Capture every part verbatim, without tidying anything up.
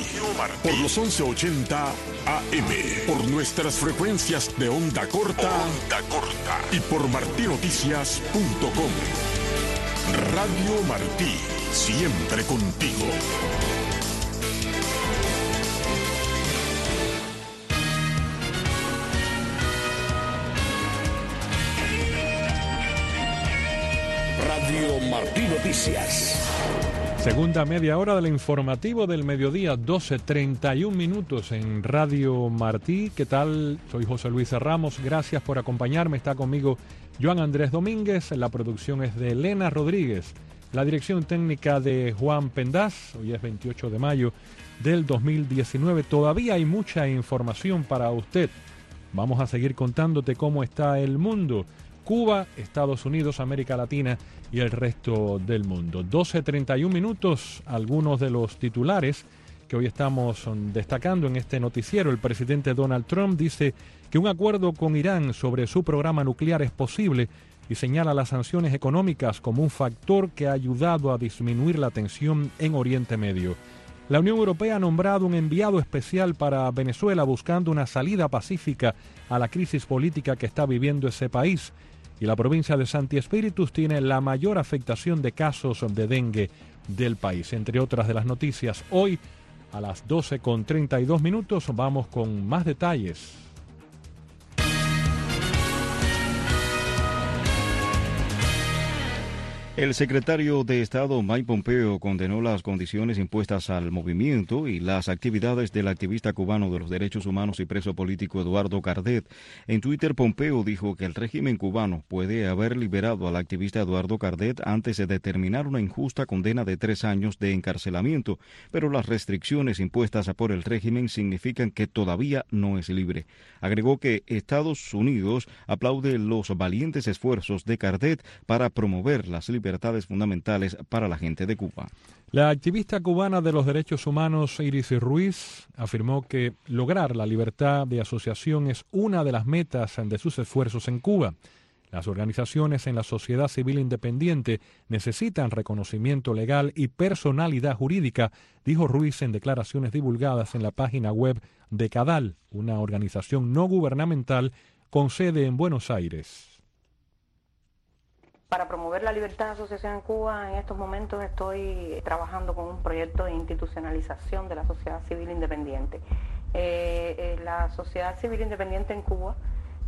por los once ochenta A M, por nuestras frecuencias de onda corta, onda corta y por martí noticias punto com. Radio Martí, siempre contigo. Radio Martí Noticias. Segunda media hora del informativo del mediodía, doce treinta y un minutos en Radio Martí. ¿Qué tal? Soy José Luis Ramos. Gracias por acompañarme. Está conmigo Joan Andrés Domínguez. La producción es de Elena Rodríguez. La dirección técnica de Juan Pendaz. Hoy es veintiocho de mayo del dos mil diecinueve. Todavía hay mucha información para usted. Vamos a seguir contándote cómo está el mundo. Cuba, Estados Unidos, América Latina y el resto del mundo. doce treinta y un minutos, algunos de los titulares que hoy estamos destacando en este noticiero. El presidente Donald Trump dice que un acuerdo con Irán sobre su programa nuclear es posible y señala las sanciones económicas como un factor que ha ayudado a disminuir la tensión en Oriente Medio. La Unión Europea ha nombrado un enviado especial para Venezuela buscando una salida pacífica a la crisis política que está viviendo ese país. Y la provincia de Santi Espíritus tiene la mayor afectación de casos de dengue del país. Entre otras de las noticias, hoy a las doce con treinta y dos minutos vamos con más detalles. El secretario de Estado Mike Pompeo condenó las condiciones impuestas al movimiento y las actividades del activista cubano de los derechos humanos y preso político Eduardo Cardet. En Twitter, Pompeo dijo que el régimen cubano puede haber liberado al activista Eduardo Cardet antes de determinar una injusta condena de tres años de encarcelamiento, pero las restricciones impuestas por el régimen significan que todavía no es libre. Agregó que Estados Unidos aplaude los valientes esfuerzos de Cardet para promover las libertades libertades fundamentales para la gente de Cuba. La activista cubana de los derechos humanos Iris Ruiz afirmó que lograr la libertad de asociación es una de las metas de sus esfuerzos en Cuba. Las organizaciones en la sociedad civil independiente necesitan reconocimiento legal y personalidad jurídica, dijo Ruiz en declaraciones divulgadas en la página web de CADAL, una organización no gubernamental con sede en Buenos Aires. Para promover la libertad de asociación en Cuba, en estos momentos estoy trabajando con un proyecto de institucionalización de la sociedad civil independiente. Eh, eh, la sociedad civil independiente en Cuba,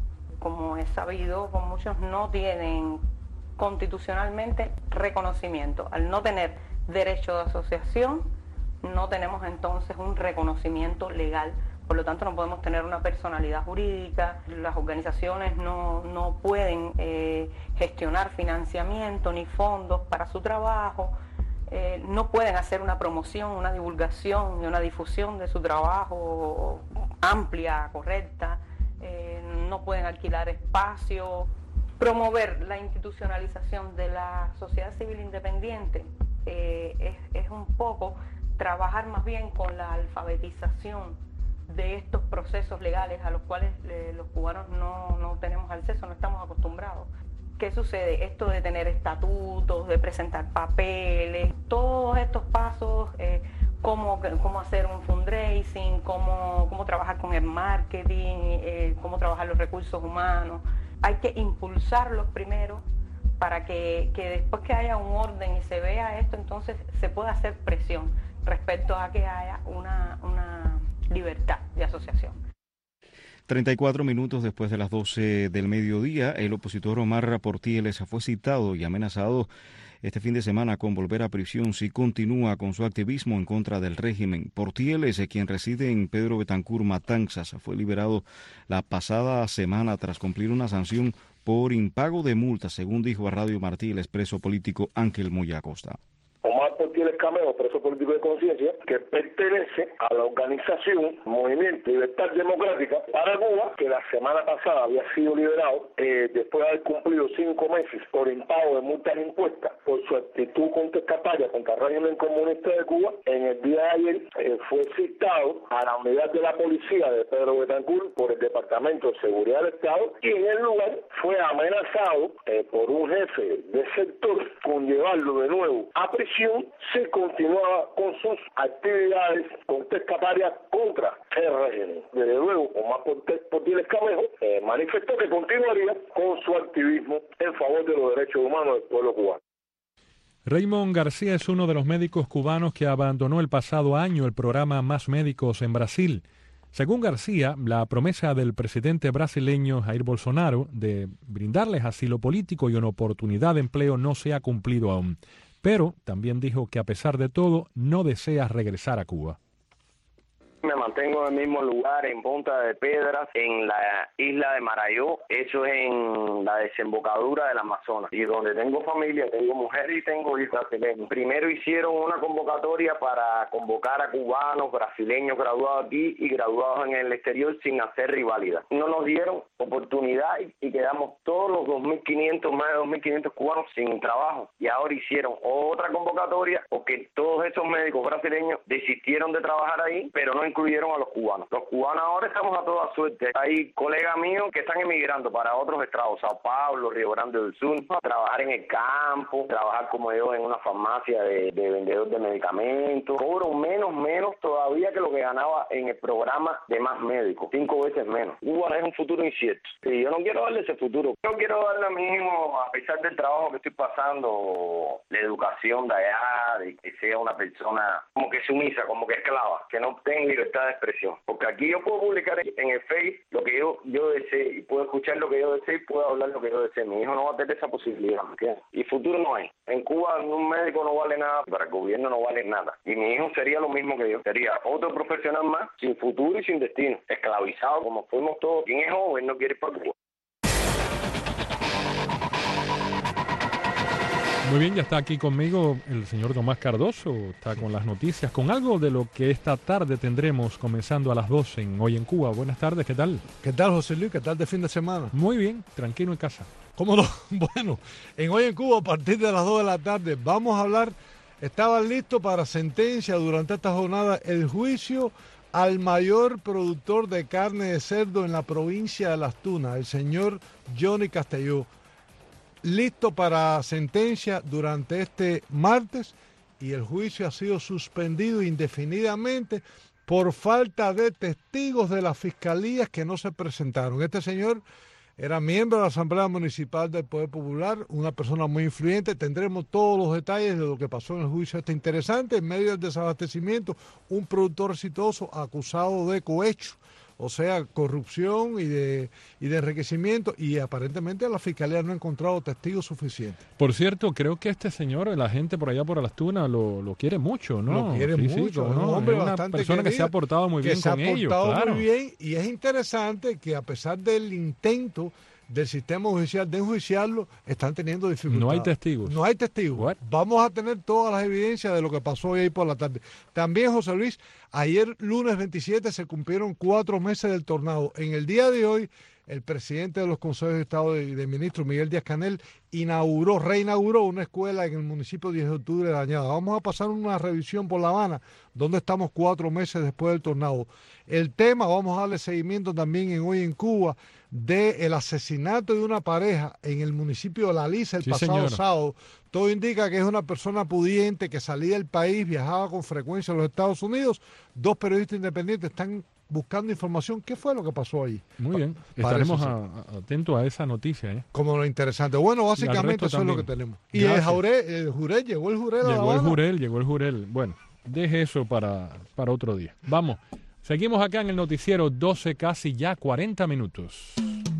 como es sabido, con muchos no tienen constitucionalmente reconocimiento. Al no tener derecho de asociación, no tenemos entonces un reconocimiento legal. Por lo tanto, no podemos tener una personalidad jurídica, las organizaciones no, no pueden eh, gestionar financiamiento ni fondos para su trabajo, eh, no pueden hacer una promoción, una divulgación y una difusión de su trabajo amplia, correcta, eh, no pueden alquilar espacios. Promover la institucionalización de la sociedad civil independiente eh, es, es un poco trabajar más bien con la alfabetización de estos procesos legales a los cuales eh, los cubanos no, no tenemos acceso, no estamos acostumbrados. ¿Qué sucede? Esto de tener estatutos, de presentar papeles, todos estos pasos, eh, cómo, cómo hacer un fundraising, cómo, cómo trabajar con el marketing, eh, cómo trabajar los recursos humanos. Hay que impulsarlos primero para que, que después que haya un orden y se vea esto, entonces se pueda hacer presión respecto a que haya una... una libertad de asociación. treinta y cuatro minutos después de las doce del mediodía, el opositor Omar Portieles fue citado y amenazado este fin de semana con volver a prisión si continúa con su activismo en contra del régimen. Portieles, quien reside en Pedro Betancur, Matanzas, fue liberado la pasada semana tras cumplir una sanción por impago de multas, según dijo a Radio Martí el expreso político Ángel Moya Acosta. Omar Portieles Cameo, preso político de conciencia, que pertenece a la organización Movimiento Libertad Democrática para Cuba, que la semana pasada había sido liberado eh, después de haber cumplido cinco meses por impago de multas impuestas por su actitud contestataria contra el régimen comunista de Cuba. En el día de ayer eh, fue citado a la unidad de la policía de Pedro Betancur por el Departamento de Seguridad del Estado y en el lugar fue amenazado eh, por un jefe de sector con llevarlo de nuevo a prisión si continuaba continúa con sus actividades contestatorias contra el régimen. Desde luego, Omar Portales Camejo eh, manifestó que continuaría con su activismo en favor de los derechos humanos del pueblo cubano. Raymond García es uno de los médicos cubanos que abandonó el pasado año el programa Más Médicos en Brasil. Según García, la promesa del presidente brasileño Jair Bolsonaro de brindarles asilo político y una oportunidad de empleo no se ha cumplido aún. Pero también dijo que a pesar de todo no desea regresar a Cuba. Me mantengo en el mismo lugar, en Punta de Piedras, en la isla de Marayó, eso es en la desembocadura del Amazonas, y donde tengo familia, tengo mujer y tengo hijos brasileños. Primero hicieron una convocatoria para convocar a cubanos, brasileños graduados aquí y graduados en el exterior sin hacer rivalidad. No nos dieron oportunidad y quedamos todos los dos mil quinientos, más de dos mil quinientos cubanos sin trabajo, y ahora hicieron otra convocatoria porque todos esos médicos brasileños desistieron de trabajar ahí, pero no incluyeron a los cubanos. Los cubanos ahora estamos a toda suerte. Hay colegas míos que están emigrando para otros estados, Sao Paulo, Río Grande del Sur, trabajar en el campo, trabajar como yo en una farmacia de, de vendedor de medicamentos. Cobro menos, menos todavía que lo que ganaba en el programa de Más Médicos, cinco veces menos. Cuba es un futuro incierto. Y yo no quiero darle ese futuro. Yo quiero darle a mi hijo, a pesar del trabajo que estoy pasando, la educación de allá, de que sea una persona como que sumisa, como que esclava, que no tenga libertad de expresión, porque aquí yo puedo publicar en el Face lo que yo yo desee y puedo escuchar lo que yo desee y puedo hablar lo que yo desee. Mi hijo no va a tener esa posibilidad, ¿me entiendes? Y futuro no hay. En Cuba un médico no vale nada, para el gobierno no vale nada. Y mi hijo sería lo mismo que yo, sería otro profesional más, sin futuro y sin destino, esclavizado como fuimos todos. Quien es joven no quiere ir para Cuba. Muy bien, ya está aquí conmigo el señor Tomás Cardoso, está con las noticias, con algo de lo que esta tarde tendremos comenzando a las doce en Hoy en Cuba. Buenas tardes, ¿qué tal? ¿Qué tal, José Luis? ¿Qué tal de fin de semana? Muy bien, tranquilo en casa. ¿Cómo no? Bueno, en Hoy en Cuba a partir de las dos de la tarde vamos a hablar, estaban listos para sentencia durante esta jornada el juicio al mayor productor de carne de cerdo en la provincia de Las Tunas, el señor Johnny Castelló. Listo para sentencia durante este martes y el juicio ha sido suspendido indefinidamente por falta de testigos de las fiscalías que no se presentaron. Este señor era miembro de la Asamblea Municipal del Poder Popular, una persona muy influyente. Tendremos todos los detalles de lo que pasó en el juicio este interesante. En medio del desabastecimiento, un productor exitoso acusado de cohecho, o sea, corrupción y de, y de enriquecimiento, y aparentemente la Fiscalía no ha encontrado testigos suficientes. Por cierto, creo que este señor, la gente por allá por Las Tunas, lo, lo quiere mucho, ¿no? Lo quiere sí, mucho, sí, es un ¿no? hombre es una bastante persona querido, que se ha portado muy que bien se con ha ellos, portado claro. muy bien, y es interesante que a pesar del intento del sistema judicial de enjuiciarlo, están teniendo dificultades. No hay testigos. No hay testigos. What? Vamos a tener todas las evidencias de lo que pasó hoy por la tarde. También, José Luis, ayer lunes veintisiete se cumplieron cuatro meses del tornado. En el día de hoy, el presidente de los consejos de Estado y de ministros, Miguel Díaz-Canel, inauguró, reinauguró una escuela en el municipio diez de octubre de Dañada. Vamos a pasar una revisión por La Habana, donde estamos cuatro meses después del tornado. El tema, vamos a darle seguimiento también en Hoy en Cuba, del asesinato de una pareja en el municipio de La Lisa el sí, pasado señor. sábado. Todo indica que es una persona pudiente que salía del país, viajaba con frecuencia a los Estados Unidos. Dos periodistas independientes están buscando información. ¿Qué fue lo que pasó ahí? Muy bien, Parece estaremos ser. a- a- atentos a esa noticia. ¿eh? Como lo interesante. Bueno, Y al básicamente resto eso es lo que también. tenemos. Y el Gracias. jurel, el jurel, llegó el jurel a La Llegó el Habana. jurel, llegó el jurel. Bueno, deje eso para, para otro día. Vamos, seguimos acá en el noticiero doce, casi ya cuarenta minutos.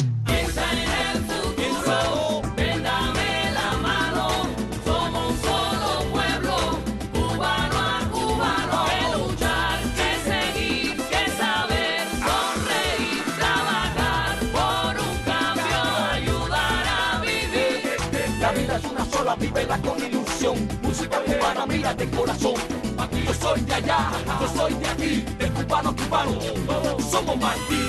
La vida es una sola, vívela con ilusión. Música cubana, mira de corazón. Aquí yo soy de allá, yo soy de aquí, de cubano a cubano, somos Martí.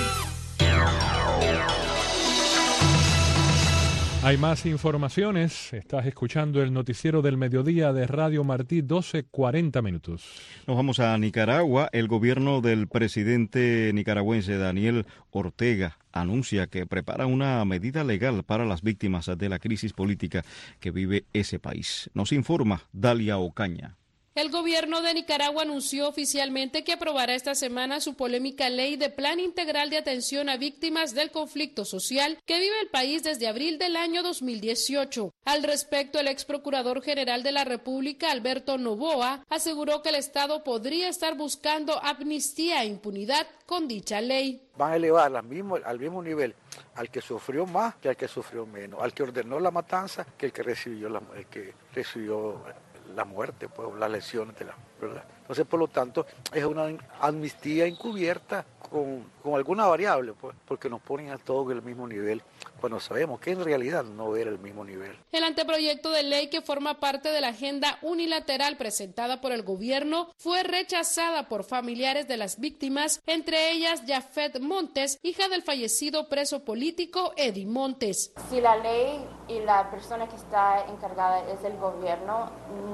Hay más informaciones. Estás escuchando el noticiero del mediodía de Radio Martí, doce, cuarenta minutos. Nos vamos a Nicaragua. El gobierno del presidente nicaragüense Daniel Ortega anuncia que prepara una medida legal para las víctimas de la crisis política que vive ese país. Nos informa Dalia Ocaña. El gobierno de Nicaragua anunció oficialmente que aprobará esta semana su polémica ley de Plan Integral de Atención a Víctimas del Conflicto Social que vive el país desde abril del año dos mil dieciocho. Al respecto, el ex procurador general de la República, Alberto Noboa, aseguró que el Estado podría estar buscando amnistía e impunidad con dicha ley. Van a elevar al mismo, al mismo nivel al que sufrió más que al que sufrió menos, al que ordenó la matanza que el que recibió la, el que recibió la muerte, pues, las lesiones de la verdad. Entonces, por lo tanto, es una amnistía encubierta con, con alguna variable, pues, porque nos ponen a todos en el mismo nivel, cuando sabemos que en realidad no era el mismo nivel. El anteproyecto de ley que forma parte de la agenda unilateral presentada por el gobierno fue rechazada por familiares de las víctimas, entre ellas Yafet Montes, hija del fallecido preso político Eddie Montes. Si la ley y la persona que está encargada es el gobierno,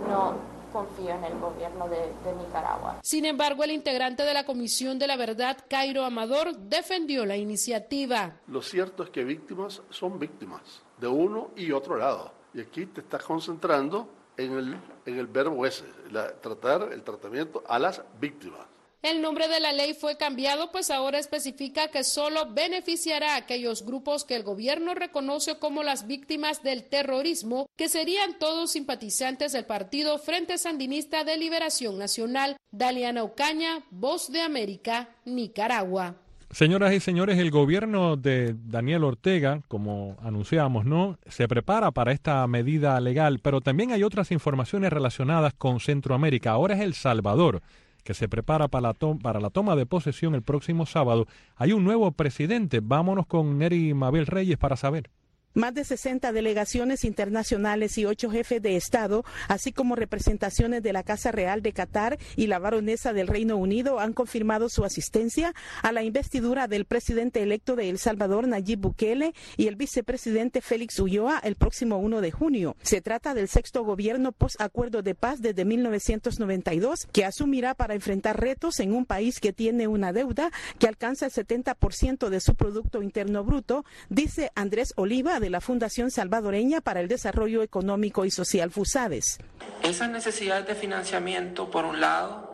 no confío en el gobierno de, de Nicaragua. Sin embargo, el integrante de la Comisión de la Verdad, Cairo Amador, defendió la iniciativa. Lo cierto es que víctimas son víctimas, de uno y otro lado. Y aquí te estás concentrando en el, en el verbo ese, la, tratar el tratamiento a las víctimas. El nombre de la ley fue cambiado, pues ahora especifica que solo beneficiará a aquellos grupos que el gobierno reconoce como las víctimas del terrorismo, que serían todos simpatizantes del partido Frente Sandinista de Liberación Nacional. Daliana Ocaña, Voz de América, Nicaragua. Señoras y señores, el gobierno de Daniel Ortega, como anunciamos, ¿no?, se prepara para esta medida legal, pero también hay otras informaciones relacionadas con Centroamérica. Ahora es El Salvador, que se prepara para la, to- para la toma de posesión el próximo sábado. Hay un nuevo presidente. Vámonos con Neri Mabel Reyes para saber. Más de sesenta delegaciones internacionales y ocho jefes de Estado, así como representaciones de la Casa Real de Qatar y la baronesa del Reino Unido han confirmado su asistencia a la investidura del presidente electo de El Salvador, Nayib Bukele, y el vicepresidente Félix Ulloa el próximo uno de junio. Se trata del sexto gobierno post-acuerdo de paz desde mil novecientos noventa y dos, que asumirá para enfrentar retos en un país que tiene una deuda que alcanza el setenta por ciento de su Producto Interno Bruto, dice Andrés Oliva, de la Fundación Salvadoreña para el Desarrollo Económico y Social FUSADES. Esas necesidades de financiamiento, por un lado,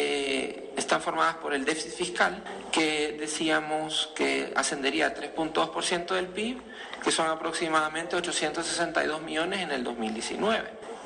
eh, están formadas por el déficit fiscal, que decíamos que ascendería a tres punto dos por ciento del P I B, que son aproximadamente ochocientos sesenta y dos millones en el dos mil diecinueve.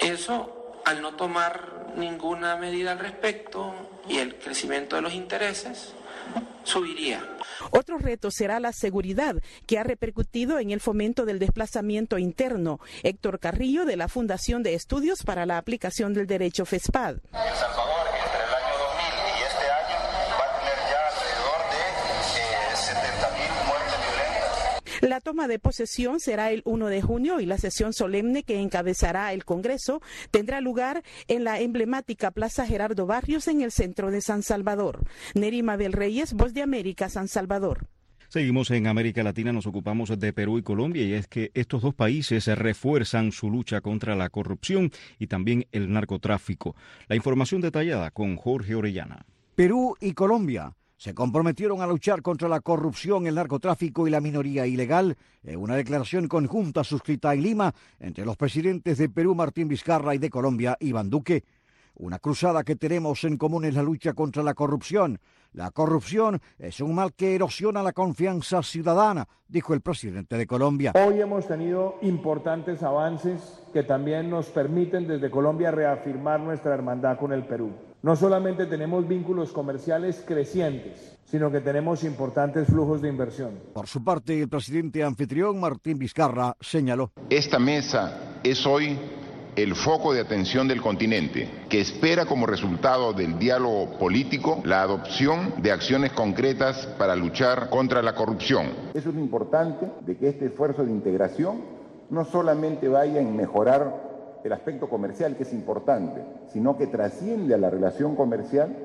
Eso, al no tomar ninguna medida al respecto y el crecimiento de los intereses, subiría. Otro reto será la seguridad, que ha repercutido en el fomento del desplazamiento interno. Héctor Carrillo, de la Fundación de Estudios para la Aplicación del Derecho FESPAD. El Salvador, entre el año dos mil y este año, va a tener ya alrededor de eh, setenta mil muertes violentas. La toma de posesión será el uno de junio y la sesión solemne que encabezará el Congreso tendrá lugar en la emblemática Plaza Gerardo Barrios en el centro de San Salvador. Neri Mabel Reyes, Voz de América, San Salvador. Seguimos en América Latina, nos ocupamos de Perú y Colombia, y es que estos dos países refuerzan su lucha contra la corrupción y también el narcotráfico. La información detallada con Jorge Orellana. Perú y Colombia se comprometieron a luchar contra la corrupción, el narcotráfico y la minoría ilegal en una declaración conjunta suscrita en Lima entre los presidentes de Perú, Martín Vizcarra, y de Colombia, Iván Duque. Una cruzada que tenemos en común es la lucha contra la corrupción. La corrupción es un mal que erosiona la confianza ciudadana, dijo el presidente de Colombia. Hoy hemos tenido importantes avances que también nos permiten desde Colombia reafirmar nuestra hermandad con el Perú. No solamente tenemos vínculos comerciales crecientes, sino que tenemos importantes flujos de inversión. Por su parte, el presidente anfitrión, Martín Vizcarra, señaló: Esta mesa es hoy el foco de atención del continente, que espera como resultado del diálogo político la adopción de acciones concretas para luchar contra la corrupción. Eso es lo importante, de que este esfuerzo de integración no solamente vaya en mejorar el aspecto comercial, que es importante, sino que trasciende a la relación comercial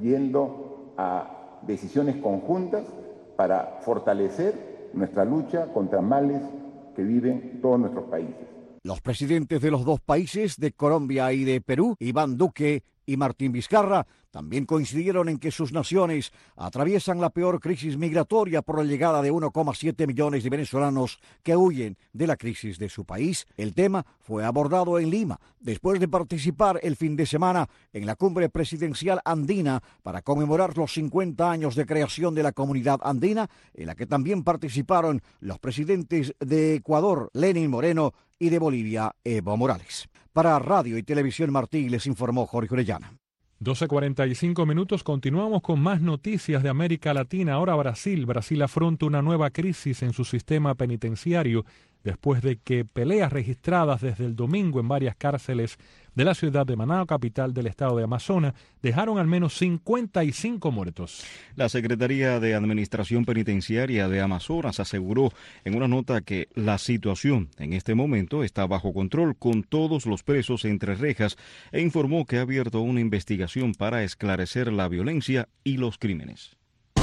yendo a decisiones conjuntas para fortalecer nuestra lucha contra males que viven todos nuestros países. Los presidentes de los dos países, de Colombia y de Perú, Iván Duque y Martín Vizcarra, también coincidieron en que sus naciones atraviesan la peor crisis migratoria por la llegada de uno coma siete millones de venezolanos que huyen de la crisis de su país. El tema fue abordado en Lima, después de participar el fin de semana en la cumbre presidencial andina para conmemorar los cincuenta años de creación de la Comunidad Andina, en la que también participaron los presidentes de Ecuador, Lenín Moreno, y de Bolivia, Evo Morales. Para Radio y Televisión Martí les informó Jorge Orellana. doce cuarenta y cinco minutos, continuamos con más noticias de América Latina. Ahora Brasil. Brasil afronta una nueva crisis en su sistema penitenciario después de que peleas registradas desde el domingo en varias cárceles de la ciudad de Manaus, capital del estado de Amazonas, dejaron al menos cincuenta y cinco muertos. La Secretaría de Administración Penitenciaria de Amazonas aseguró en una nota que la situación en este momento está bajo control con todos los presos entre rejas e informó que ha abierto una investigación para esclarecer la violencia y los crímenes.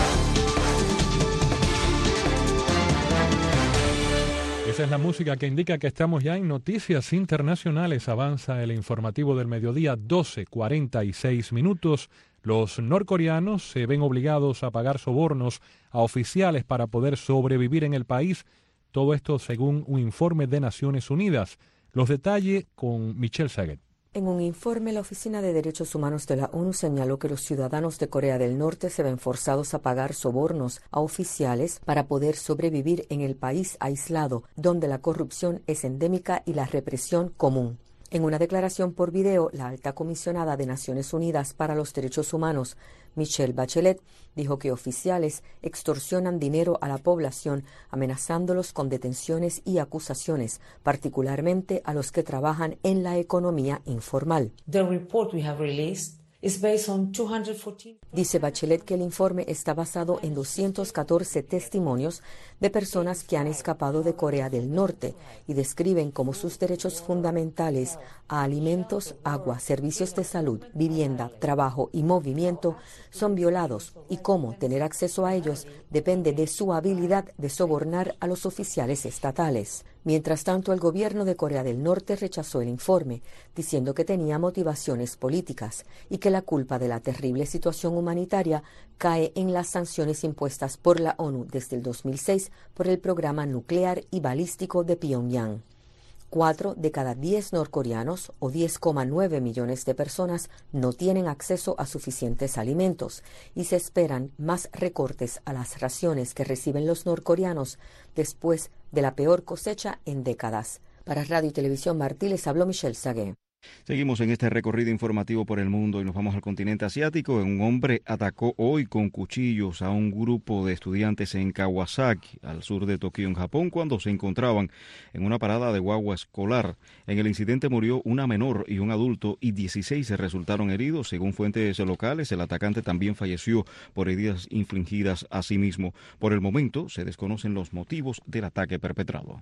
Esa es la música que indica que estamos ya en Noticias Internacionales. Avanza el informativo del mediodía, doce cuarenta y seis minutos. Los norcoreanos se ven obligados a pagar sobornos a oficiales para poder sobrevivir en el país. Todo esto según un informe de Naciones Unidas. Los detalles con Michelle Saget. En un informe, la Oficina de Derechos Humanos de la ONU señaló que los ciudadanos de Corea del Norte se ven forzados a pagar sobornos a oficiales para poder sobrevivir en el país aislado, donde la corrupción es endémica y la represión común. En una declaración por video, la alta comisionada de Naciones Unidas para los Derechos Humanos, Michelle Bachelet, dijo que oficiales extorsionan dinero a la población, amenazándolos con detenciones y acusaciones, particularmente a los que trabajan en la economía informal. The report we have released is based on two hundred fourteen... Dice Bachelet que el informe está basado en doscientos catorce testimonios de personas que han escapado de Corea del Norte y describen cómo sus derechos fundamentales a alimentos, agua, servicios de salud, vivienda, trabajo y movimiento son violados y cómo tener acceso a ellos depende de su habilidad de sobornar a los oficiales estatales. Mientras tanto, el gobierno de Corea del Norte rechazó el informe, diciendo que tenía motivaciones políticas y que la culpa de la terrible situación humanitaria cae en las sanciones impuestas por la ONU desde el dos mil seis por el programa nuclear y balístico de Pyongyang. Cuatro de cada diez norcoreanos, o diez coma nueve millones de personas, no tienen acceso a suficientes alimentos y se esperan más recortes a las raciones que reciben los norcoreanos después de la peor cosecha en décadas. Para Radio y Televisión Martí les habló Michelle Sagué. Seguimos en este recorrido informativo por el mundo y nos vamos al continente asiático. Un hombre atacó hoy con cuchillos a un grupo de estudiantes en Kawasaki, al sur de Tokio, en Japón, cuando se encontraban en una parada de guagua escolar. En el incidente murió una menor y un adulto y dieciséis resultaron heridos. Según fuentes locales, el atacante también falleció por heridas infligidas a sí mismo. Por el momento, se desconocen los motivos del ataque perpetrado.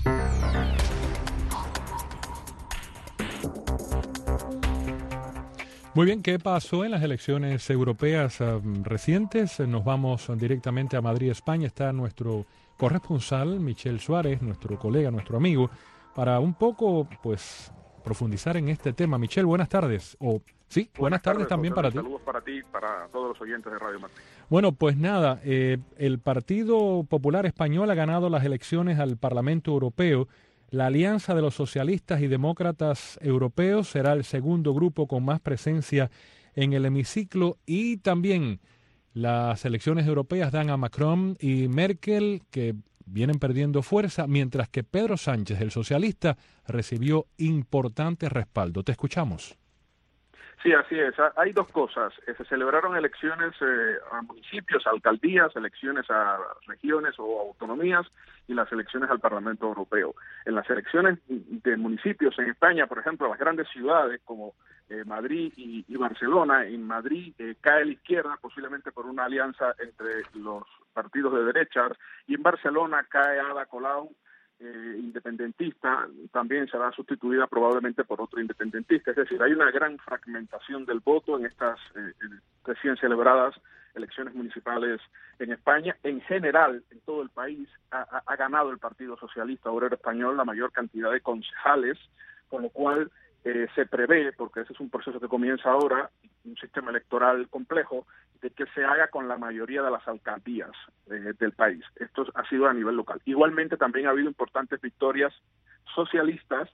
Muy bien, ¿qué pasó en las elecciones europeas um, recientes? Nos vamos directamente a Madrid, España. Está nuestro corresponsal, Michel Suárez, nuestro colega, nuestro amigo, para un poco, pues, profundizar en este tema. Michel, buenas tardes. O sí, buenas, buenas tardes, tardes también para ti. Saludos para ti y para todos los oyentes de Radio Martí. Bueno, pues nada, eh, el Partido Popular Español ha ganado las elecciones al Parlamento Europeo. La Alianza de los Socialistas y Demócratas Europeos será el segundo grupo con más presencia en el hemiciclo y también las elecciones europeas dan a Macron y Merkel, que vienen perdiendo fuerza, mientras que Pedro Sánchez, el socialista, recibió importante respaldo. Te escuchamos. Sí, así es. Hay dos cosas. Se celebraron elecciones eh, a municipios, a alcaldías, elecciones a regiones o autonomías y las elecciones al Parlamento Europeo. En las elecciones de municipios en España, por ejemplo, las grandes ciudades como eh, Madrid y, y Barcelona, en Madrid eh, cae la izquierda posiblemente por una alianza entre los partidos de derecha y en Barcelona cae Ada Colau, Eh, independentista, también será sustituida probablemente por otro independentista. Es decir, hay una gran fragmentación del voto en estas eh, recién celebradas elecciones municipales en España. En general, en todo el país, ha, ha ganado el Partido Socialista Obrero Español la mayor cantidad de concejales, con lo cual eh, se prevé, porque ese es un proceso que comienza ahora, un sistema electoral complejo, de que se haga con la mayoría de las alcaldías eh, del país. Esto ha sido a nivel local. Igualmente también ha habido importantes victorias socialistas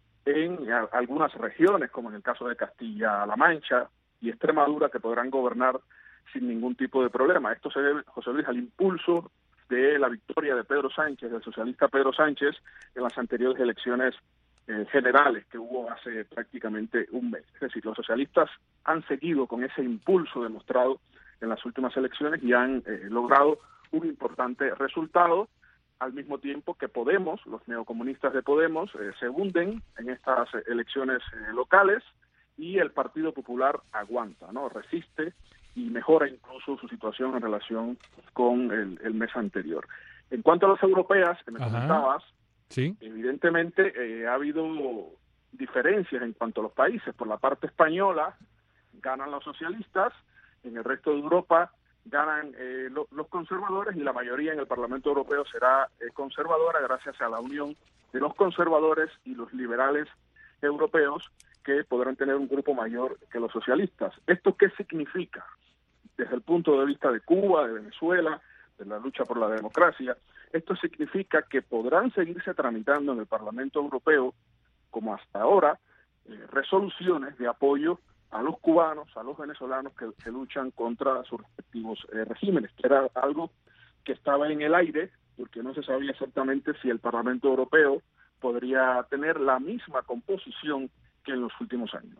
en a, algunas regiones, como en el caso de Castilla-La Mancha y Extremadura, que podrán gobernar sin ningún tipo de problema. Esto se debe, José Luis, al impulso de la victoria de Pedro Sánchez, del socialista Pedro Sánchez, en las anteriores elecciones eh, generales que hubo hace prácticamente un mes. Es decir, los socialistas han seguido con ese impulso demostrado en las últimas elecciones y han eh, logrado un importante resultado, al mismo tiempo que Podemos, los neocomunistas de Podemos, eh, se hunden en estas eh, elecciones eh, locales y el Partido Popular aguanta, ¿no? Resiste y mejora incluso su situación en relación con el, el mes anterior. En cuanto a las europeas, que me Ajá. comentabas, Sí. evidentemente eh, ha habido diferencias en cuanto a los países. Por la parte española ganan los socialistas, en el resto de Europa ganan eh, lo, los conservadores y la mayoría en el Parlamento Europeo será eh, conservadora gracias a la unión de los conservadores y los liberales europeos, que podrán tener un grupo mayor que los socialistas. ¿Esto qué significa? Desde el punto de vista de Cuba, de Venezuela, de la lucha por la democracia, esto significa que podrán seguirse tramitando en el Parlamento Europeo, como hasta ahora, eh, resoluciones de apoyo a los cubanos, a los venezolanos que, que luchan contra sus respectivos eh, regímenes, que era algo que estaba en el aire, porque no se sabía exactamente si el Parlamento Europeo podría tener la misma composición que en los últimos años.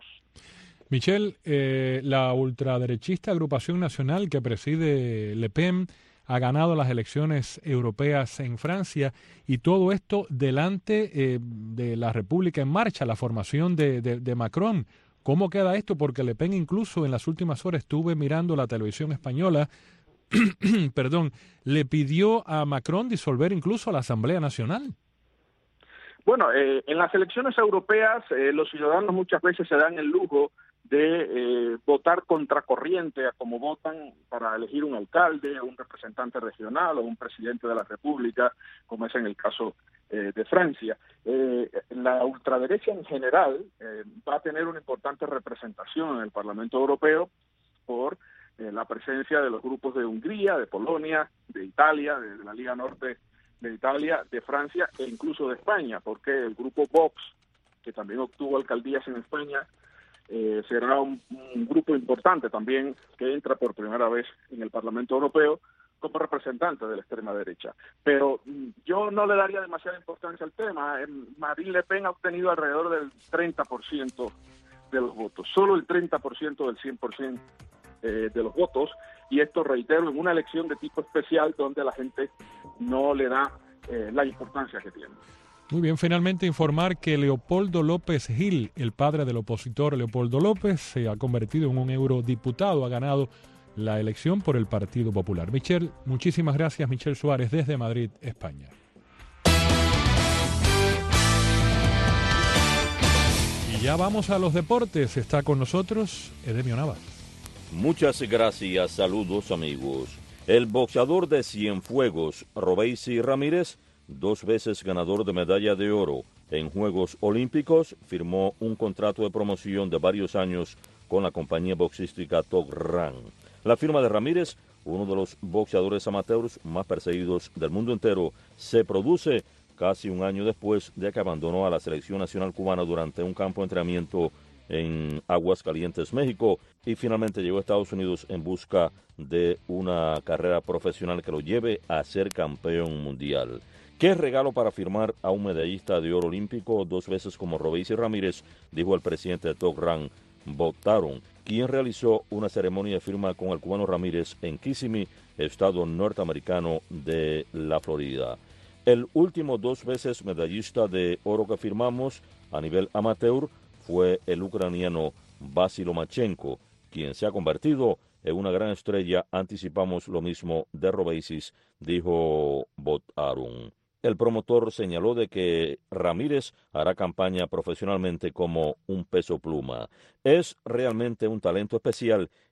Michel, eh, la ultraderechista Agrupación Nacional que preside Le Pen ha ganado las elecciones europeas en Francia, y todo esto delante eh, de la República en Marcha, la formación de, de, de Macron. ¿Cómo queda esto? Porque Le Pen incluso en las últimas horas estuve mirando la televisión española, perdón, le pidió a Macron disolver incluso la Asamblea Nacional. Bueno, eh, en las elecciones europeas eh, los ciudadanos muchas veces se dan el lujo de eh, votar contracorriente a como votan para elegir un alcalde, un representante regional o un presidente de la República, como es en el caso eh, de Francia. Eh, la ultraderecha en general eh, va a tener una importante representación en el Parlamento Europeo por eh, la presencia de los grupos de Hungría, de Polonia, de Italia, de, de la Liga Norte de Italia, de Francia e incluso de España, porque el grupo Vox, que también obtuvo alcaldías en España, eh, será un, un grupo importante también que entra por primera vez en el Parlamento Europeo como representante de la extrema derecha. Pero mm, yo no le daría demasiada importancia al tema. Eh, Marine Le Pen ha obtenido alrededor del treinta por ciento de los votos, solo el treinta por ciento del cien por ciento eh, de los votos, y esto, reitero, en una elección de tipo especial donde la gente no le da eh, la importancia que tiene. Muy bien, finalmente informar que Leopoldo López Gil, el padre del opositor Leopoldo López, se ha convertido en un eurodiputado, ha ganado la elección por el Partido Popular. Michel, muchísimas gracias, Michel Suárez, desde Madrid, España. Y ya vamos a los deportes. Está con nosotros Edemio Navas. Muchas gracias, saludos amigos. El boxeador de Cienfuegos, Robeisy Ramírez, dos veces ganador de medalla de oro en Juegos Olímpicos, firmó un contrato de promoción de varios años con la compañía boxística Top Rank. La firma de Ramírez, uno de los boxeadores amateurs más perseguidos del mundo entero, se produce casi un año después de que abandonó a la selección nacional cubana durante un campo de entrenamiento en Aguascalientes, México, y finalmente llegó a Estados Unidos en busca de una carrera profesional que lo lleve a ser campeón mundial. ¿Qué regalo para firmar a un medallista de oro olímpico dos veces como Robeisy Ramírez?, dijo el presidente de Top Rank, Bob Arum, quien realizó una ceremonia de firma con el cubano Ramírez en Kissimmee, estado norteamericano de la Florida. El último dos veces medallista de oro que firmamos a nivel amateur fue el ucraniano Vasily Lomachenko, quien se ha convertido en una gran estrella. Anticipamos lo mismo de Robeisy, dijo Bob Arum. El promotor señaló de que Ramírez hará campaña profesionalmente como un peso pluma. Es realmente un talento especial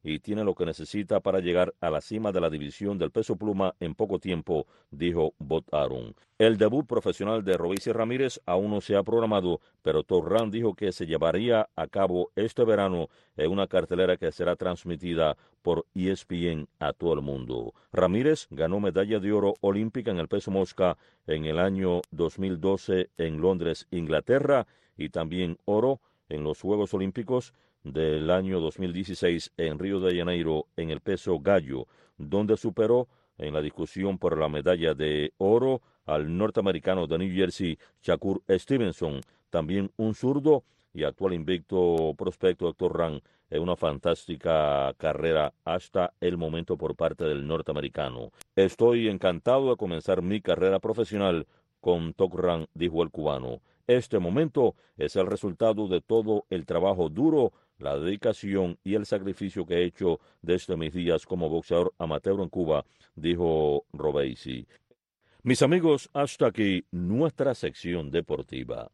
y tiene lo que necesita para llegar a la cima de la división del peso pluma en poco tiempo, dijo Bob Arum. El debut profesional de Robeisy Ramírez aún no se ha programado, pero Top Rank dijo que se llevaría a cabo este verano en una cartelera que será transmitida por E S P N a todo el mundo. Ramírez ganó medalla de oro olímpica en el peso mosca en el año dos mil doce en Londres, Inglaterra, y también oro en los Juegos Olímpicos del año dos mil dieciséis en Río de Janeiro en el peso gallo, donde superó en la discusión por la medalla de oro al norteamericano de New Jersey, Shakur Stevenson, también un zurdo y actual invicto prospecto Héctor Rang, en una fantástica carrera hasta el momento por parte del norteamericano. Estoy encantado de comenzar mi carrera profesional con Top Rank, dijo el cubano. Este momento es el resultado de todo el trabajo duro, la dedicación y el sacrificio que he hecho desde mis días como boxeador amateur en Cuba, dijo Robeisy. Mis amigos, hasta aquí nuestra sección deportiva.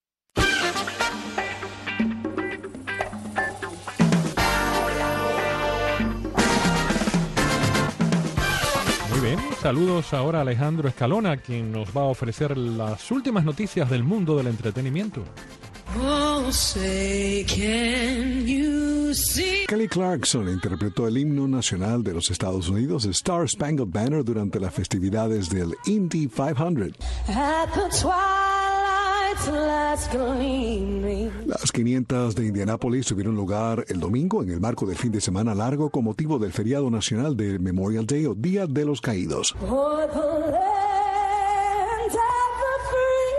Muy bien, saludos ahora a Alejandro Escalona, quien nos va a ofrecer las últimas noticias del mundo del entretenimiento. Oh, say, can you see? Kelly Clarkson interpretó el himno nacional de los Estados Unidos, Star Spangled Banner, durante las festividades del Indy quinientos. At the twilight's last gleaming. Las quinientas de Indianápolis tuvieron lugar el domingo en el marco del fin de semana largo con motivo del feriado nacional del Memorial Day o Día de los Caídos. For the land of the free.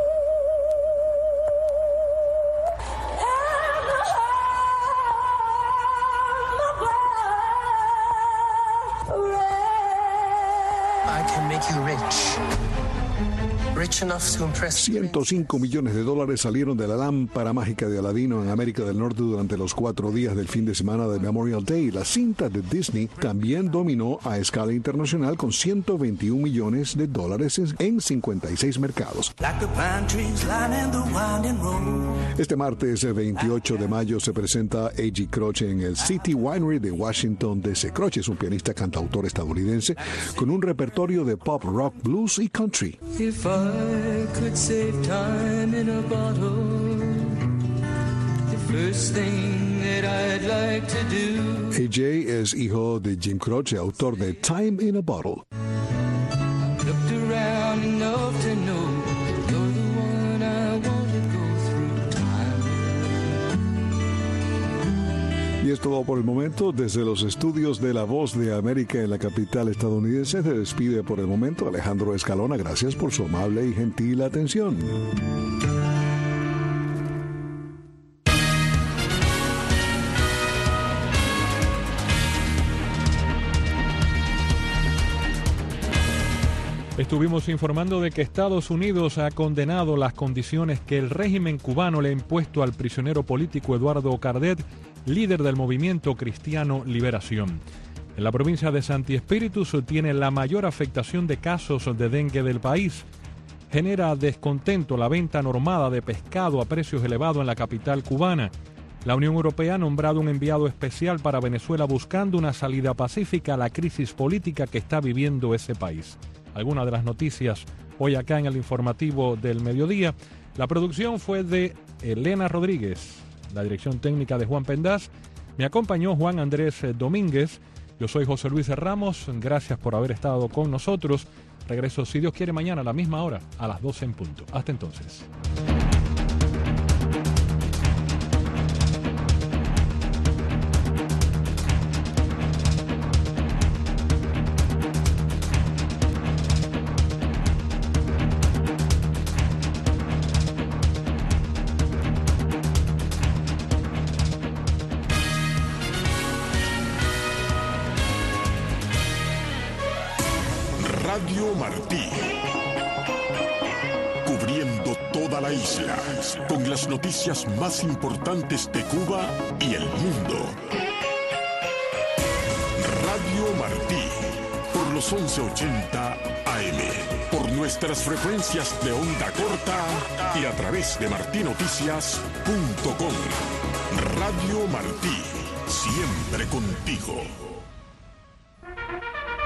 ciento cinco millones de dólares salieron de la lámpara mágica de Aladino en América del Norte durante los cuatro días del fin de semana de Memorial Day. La cinta de Disney también dominó a escala internacional con ciento veintiún millones de dólares en cincuenta y seis mercados. Este martes veintiocho de mayo se presenta A G Croce en el City Winery de Washington D C. Croce es un pianista cantautor estadounidense con un repertorio de pop, rock, blues y country. If I could save time in a bottle, the first thing that I'd like to do. A J es hijo de Jim Croce, autor de Time in a Bottle. Looked around enough to know you're the one I want to go through time. Y es todo por el momento. Desde los estudios de La Voz de América en la capital estadounidense se despide por el momento Alejandro Escalona. Gracias por su amable y gentil atención. Estuvimos informando de que Estados Unidos ha condenado las condiciones que el régimen cubano le ha impuesto al prisionero político Eduardo Cardet, líder del movimiento Cristiano Liberación. En la provincia de Santi Espíritu tiene la mayor afectación de casos de dengue del país. Genera descontento la venta normada de pescado a precios elevados en la capital cubana. La Unión Europea ha nombrado un enviado especial para Venezuela buscando una salida pacífica a la crisis política que está viviendo ese país. Algunas de las noticias hoy acá en el informativo del mediodía. La producción fue de Elena Rodríguez, la dirección técnica de Juan Pendaz. Me acompañó Juan Andrés Domínguez. Yo soy José Luis Ramos. Gracias por haber estado con nosotros. Regreso, si Dios quiere, mañana a la misma hora, a las doce en punto. Hasta entonces. Radio Martí, cubriendo toda la isla, con las noticias más importantes de Cuba y el mundo. Radio Martí, por los once ochenta A M, por nuestras frecuencias de onda corta y a través de martinoticias punto com. Radio Martí, siempre contigo.